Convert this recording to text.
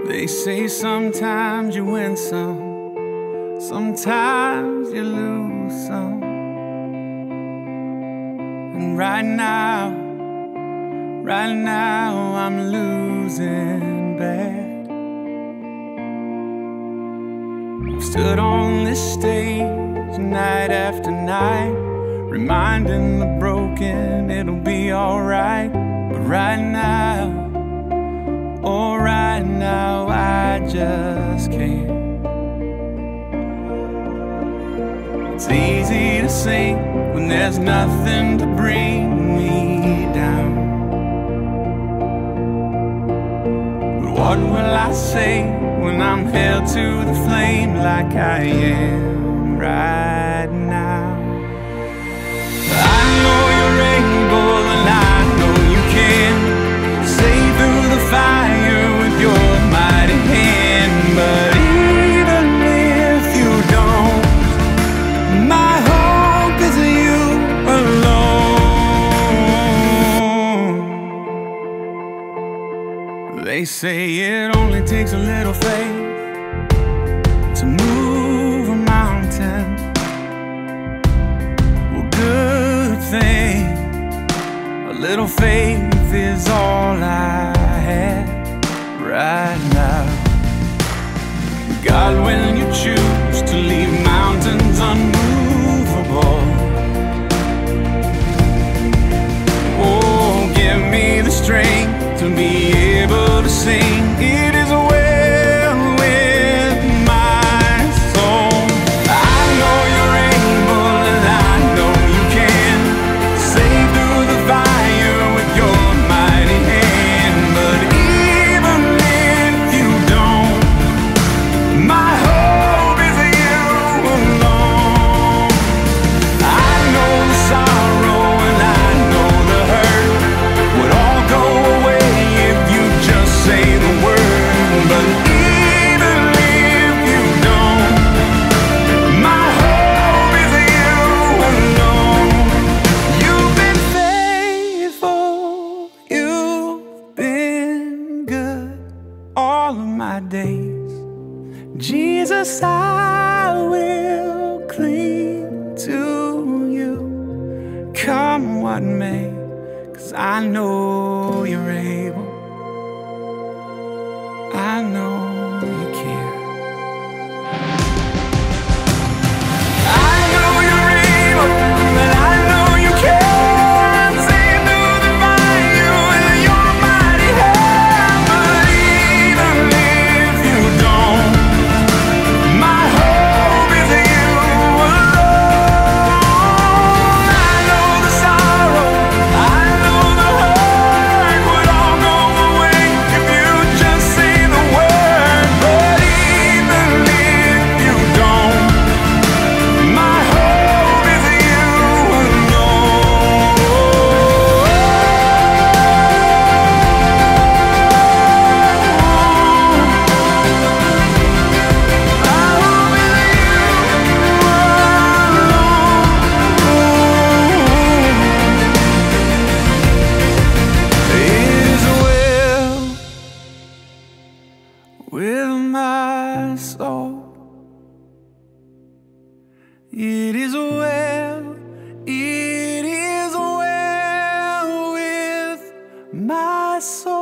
They say sometimes you win some, sometimes you lose some. And right now I'm losing bad. I've stood on this stage night after night, reminding the broken it'll be alright. But right now, oh right now, I just can't. It's easy to sing when there's nothing to bring me down. But what will I say when I'm held to the flame like I am right now? I know you're able and I know you can say through the fire with your mighty hand. But even if you don't, my hope is you alone. They say it only takes a little faith to move a mountain. Well, good thing a little faith is all I have right now. God, when you choose to leave mountains unmovable, oh, give me the strength to be able to sing. It is well with my soul. I know you're able and I know you can save through the fire with your mighty hand. But even if you don't, my hope is you alone. I know the sorrow and I know the hurt would all go away if you just say the word. But even if you don't, my hope is you alone. You've been faithful, you've been good all of my days. Jesus, I will cling to you, come what may, 'cause I know you're able, I know you can. I know you're able, and I know you can save through the fire with your mighty hand. But even if you don't, my hope is you alone. I know the sorrow, I know the hurt would all go away if you just say the word. But even if you don't, my hope is you alone. It is well with my soul. It is well with my soul.